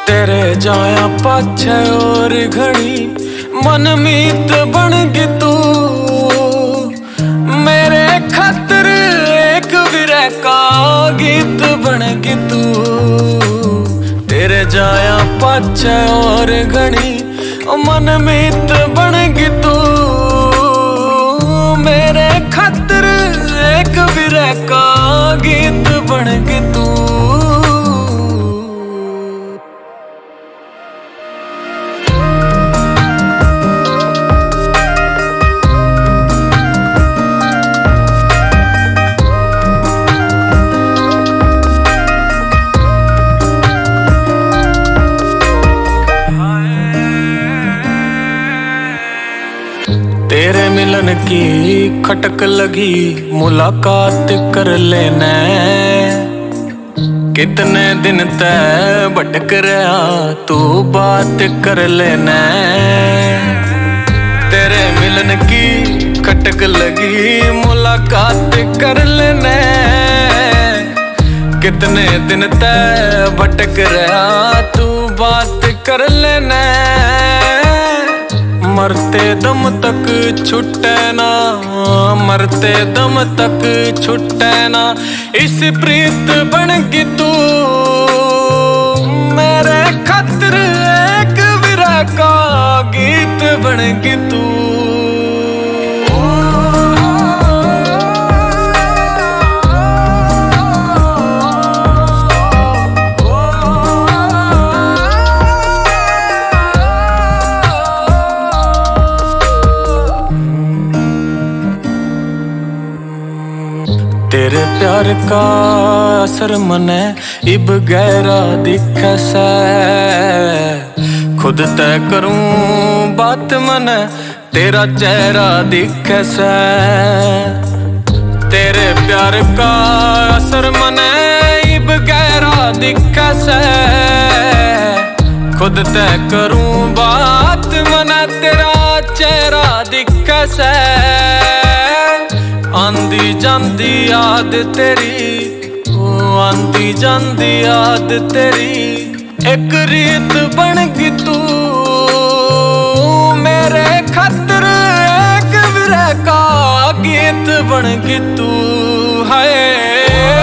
तेरे जाया पाछे और घड़ी मनमीत बन गई तू। मेरे खातिर एक विरह का गीत बन गई तू। तेरे जाया पाछे और घड़ी मनमीत बन गई तू। मेरे खातिर एक विरह का गीत बन गई तू। तेरे मिलन की खटक लगी मुलाकात कर लेना। कितने दिन तक भटक रहा तू बात कर लेना। तेरे मिलन की खटक लगी मुलाकात कर लेना। कितने दिन तक भटक रहा तू बात कर लेना। मरते दम तक छुटे ना, मरते दम तक छुटे ना इस प्रीत बन गई तू। मेरे खातिर एक विरह का गीत बन गई तू। तेरे प्यार का असर मने इब गहरा दिखे से। खुद तय करूं बात मने तेरा चेहरा दिखे से। तेरे प्यार का असर मने इब गहरा दिखे से। खुद तय करूं बात मने तेरा चेहरा दिखे से। आंदी जांदी याद तेरी, ओ आंदी जांदी याद तेरी एक रीत बन गई तू। मेरे खातिर एक विरह का गीत बन गई तू। हाय